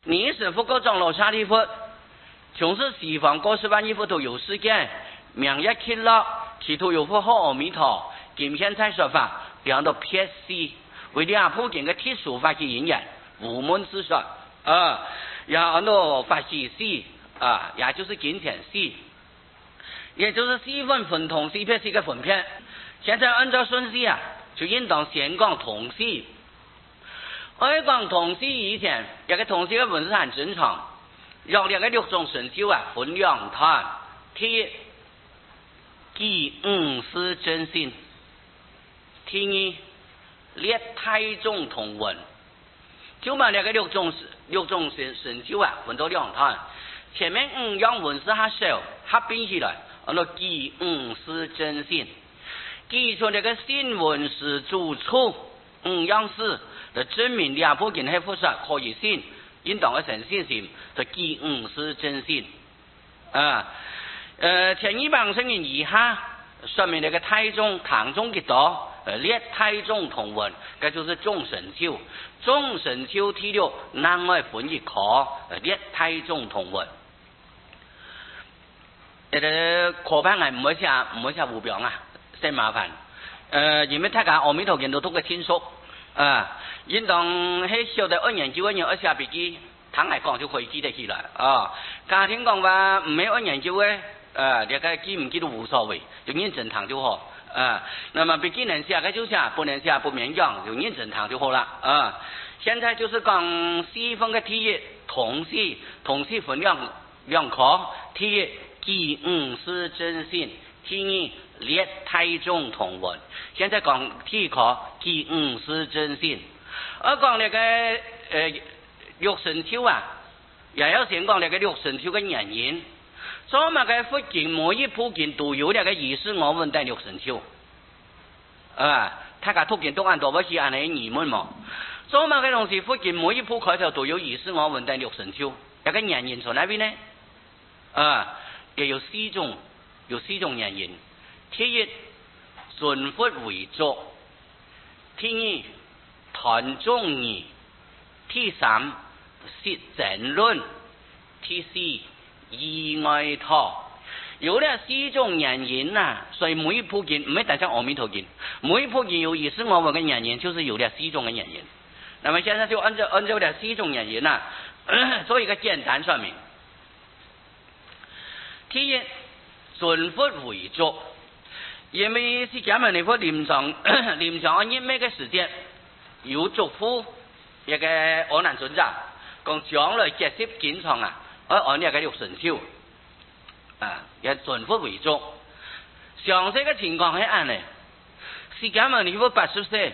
你是福高长老沙利佛，从事西方各式万一佛都有事件，明日揭露，企图有佛好阿弥陀，今现在说法，讲到撇西，为了普遍的铁说法去引人，无门之说然后呢法西西也就是金钱西，也就是西分分同西撇西的分片。现在按照顺序就应当先讲同西。我讲同西以前，一个同西的文字很正常，让两个六种神修分两谈。第一，记五是真心；第二，列太宗同文。就把两个六种神修分到两谈。前面五样文字下手合并起来，那记五是真心。记出这个新闻是主处五样事，就证明两部经系复杂可以信，应当的诚信心，就记五是真心。前一帮声音以下，说明那个太宗唐宗几多，列太宗同文，这就是众神修。众神修第六，南外分一科，列太宗同文。课本係唔會寫胡表真麻煩。因為大家阿彌陀經都讀得清楚。應當喺小弟按研究一樣而寫筆記，坦嚟講就可以記得起來。家庭講話唔係按研究嘅，大家記唔記都無所謂，就認真堂就好。那麼筆記能寫嘅就寫，不能寫不勉強，就認真堂就好了。現在就是講西方嘅第一同系分兩科，第一記五是真心，第二列太宗同文。現在講第一科記五是真心，而講那個六神修也要先講那個六神修嘅原因。所以嘅佛經每一部經都有那個意思我問的六神修。大家讀經都按多不是按那疑問嘛。所以嘅東西佛經每一部開頭都有意思我問的六神修，那個原因從哪邊呢？也有四種原因。第一，順佛為主；第二，談中義；第三，説正論；第四，意外托。有了四種原因所以每一部經唔係單講阿彌陀經，每一部經有意思我問嘅原因，就是有了四種嘅原因。那麼現在就按照了四種原因做一個簡單說明。第一，順佛為主，因為釋迦牟尼佛臨床按一咩嘅時間，有囑咐一個阿難尊者，講將來結識經常按一個六神修，也順佛為主。詳細嘅情況係按呢，釋迦牟尼佛80歲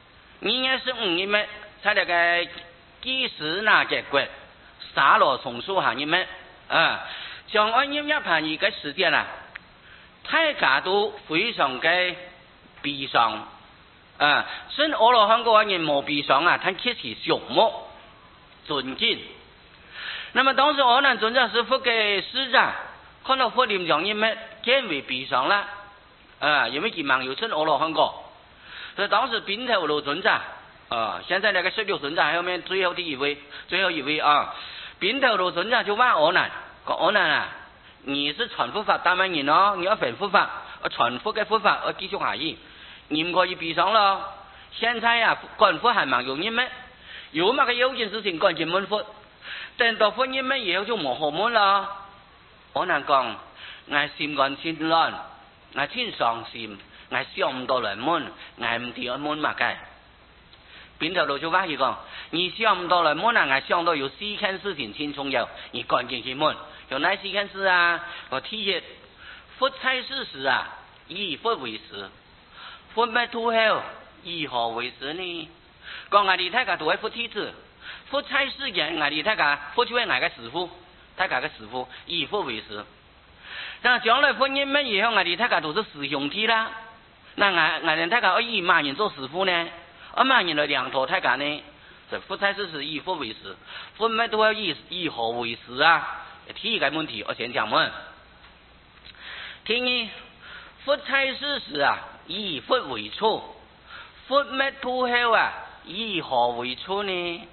，25日在那個基士那結國沙羅松樹下日像按一盤一個時間大家都非常嘅悲傷雖然阿羅漢嗰個人冇悲傷但確實矚目尊敬。那麼當時阿難尊者是佛嘅師者，看到佛臨場一咩更為悲傷啦因為佢忙有稱阿羅漢個，所以當時賓頭盧尊者現在那個16尊者後面最後一位賓頭盧尊者就問阿難，講阿難你是傳佛法當然人你要傳佛法，傳佛嘅佛法要繼續下去，你唔可以悲傷咯。現在講佛還蠻容易咩？有乜嘅有件事情趕緊問佛，等到佛一咩以後就冇好問啦。阿難講，我心肝千亂，我天傷心，我想唔到來問，我唔知問乜嘅。賓頭盧就話佢講，你想唔到來問我想到有4件事情挺重要，你趕緊去問。有哪4件事我第一，佛在世時以佛為師，佛滅度後以何為師呢？講我哋大家都係佛弟子，佛在世間我哋大家佛就係我嘅師父，大家嘅師父以佛為師。但將來佛滅滅以後，我哋大家都是師兄弟啦。那我哋大家以乜人做師父呢？乜人來兩頭大家呢？佛在世時以佛為師，佛滅度後以何為師第一個問題我先講問。第二，佛在世時以佛為處，佛滅度後以何為處呢？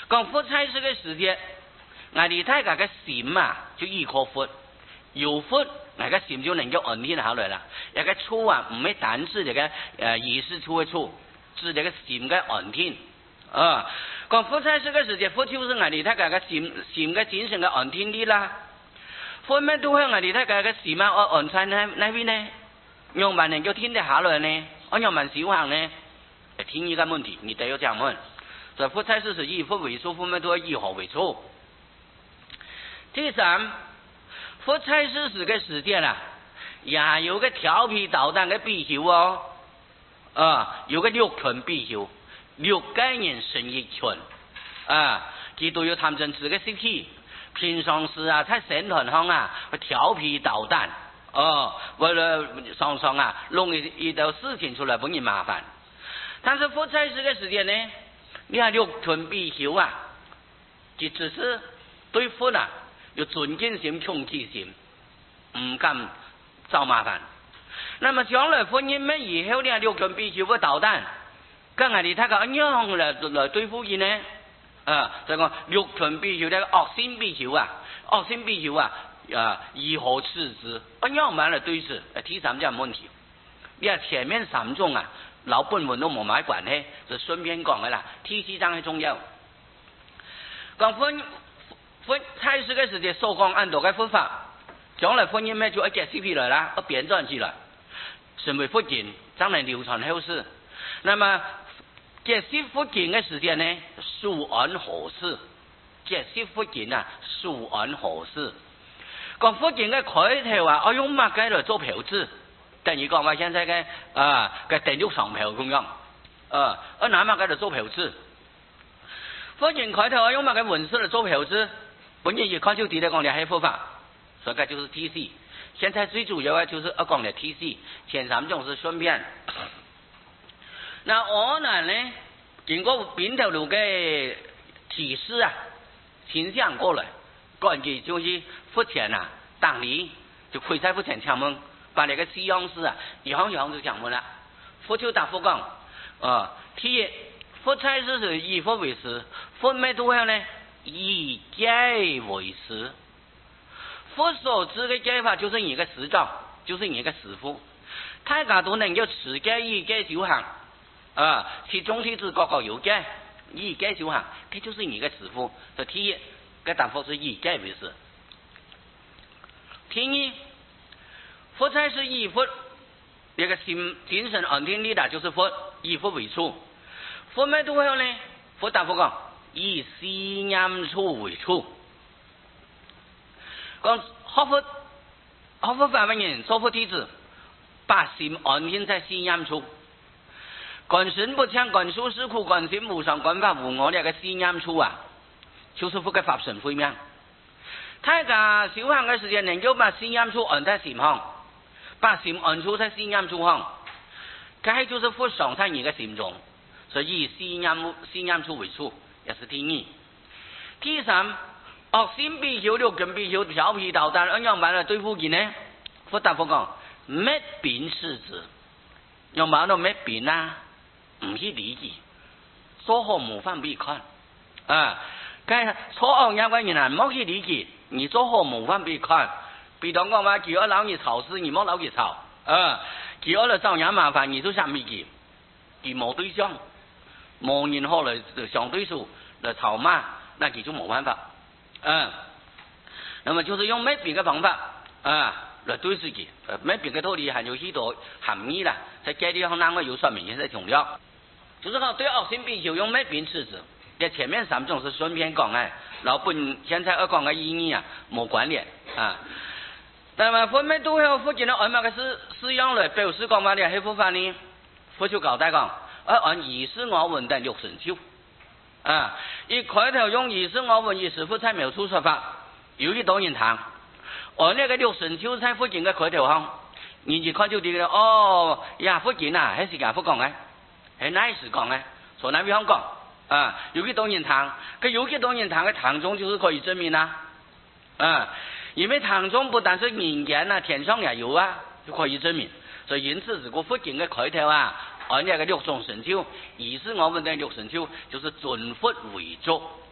讲佛差事嘅时节，我哋大家嘅心啊，就依靠佛，有佛，我嘅心就能夠安定下來啦。一個處啊，唔係單指這個意識處嘅處，指這個心嘅安定。講佛差事嘅時節，佛就是我哋大家嘅心嘅精神嘅安定力啦。佛咩都係我哋大家嘅心啊，安在那邊呢？讓萬能夠聽得下來呢？我讓萬小行呢？聽一個問題，你得要這樣問。所以佛差事是以佛為處，佛咩都係以何為處。第三，佛差事時嘅時間啊，也有個調皮搗蛋嘅必修哦，有個六權必修，6概念成一權，佢都有談政治嘅時期，平常時啊，在社團上啊，調皮搗蛋，為了常常啊，弄一道事情出來幫你麻煩。但是佛差事嘅時間呢，你看6權必修啊，佢只是對佛啊。有尊敬心、恐懼心，唔敢找麻煩。那麼將來婚姻咩以後呢？6權必修嘅搗蛋，咁我哋睇下點樣來對付佢呢？就講6權必修呢個惡心必修啊，惡心必修啊，如何處置？點樣嚟對治？第三這樣問題。你話前面3種啊，老本文都冇乜關係，就順便講嘅啦。第4章係重要。講佛差事嘅時節，所講按道嘅佛法，將來婚姻咩就一結起來啦，一變轉起來，成為佛經，將來流傳後世。那麼結識佛經嘅時間呢，殊安何事？結識佛經啊，殊安何事？講佛經嘅開頭啊，我用乜嘅嚟做標誌？等於講話現在嘅嘅電錄上標咁樣，我拿乜嘅嚟做標誌？佛經開頭我用乜嘅文字嚟做標誌？本人一看就知道講的係佛法，所以這就是 TC。現在最主要的就是講的 TC，前3種是順便。那我呢，經過邊條路嘅提示啊，傾向過來，關鍵就是佛前啊，當年就跪在佛前請問，把那個西洋史啊，一行就講問啦。佛就答佛講，第一，佛差事是以佛為師，佛咩都係呢？以戒為師，佛所指嘅戒法就是你嘅師長，就是你嘅師父，大家都能夠持戒以戒修行，其中弟子個個有戒，以戒修行，這就是你嘅師父。所以第一，嘅答佛是以戒為師。第二，佛差事以佛一個精神安定力的，就是佛以佛為處，佛咩都係呢？佛答佛講。以思念處為處，講學佛法嘅人，做佛弟子，把心安定在思念處，觀身不強，觀殊是苦，觀心無常，觀法無我，呢個思念處啊，就是佛嘅法身慧命。大家修行嘅時間，能夠把思念處安在心上，把心安處在思念處上，這就是佛常在你嘅心中，所以以思念處為處。也是第二。第三，惡心必修，6權必修，調皮搗蛋，用埋嚟對付佢呢？佛答佛講，滅病是指，用埋到滅病啊，唔去理解，所好無法必看，咁錯惡有關人啊，唔好去理解，你做好無法必看。比方講話，叫我老你吵事，你莫老佢吵，叫我嚟找人麻煩，你都想理解，佢冇對象。冇人可來相對數來吵罵，那佢就冇辦法。那麼就是用滅病嘅方法來對自己。滅病嘅道理還有許多含義啦，在這地方呢會有說明，也是重要。就是講對惡心必修用滅病治治，在前面3種是順便講嘅，然後本現在講嘅意義啊冇關聯啊。那麼佛滅都有佛經的按乜嘅師樣來表示講話嘅係佛法呢？佛就交代講。按以是我聞等6成就，一開頭用以是我聞以是佛在描述說法，有一多人談，而那個6成就在佛經嘅開頭上，你一看就知道，呀佛經啊，係時間佛講嘅，係哪時講嘅，從哪邊講，有一多人談，佢有一多人談嘅談中就是可以證明啦，因為談中不但是人間啊，天上也有啊，就可以證明，所以因此如果佛經嘅開頭啊。而那個6種成就，以是我聞等6成就，就是尊佛為主。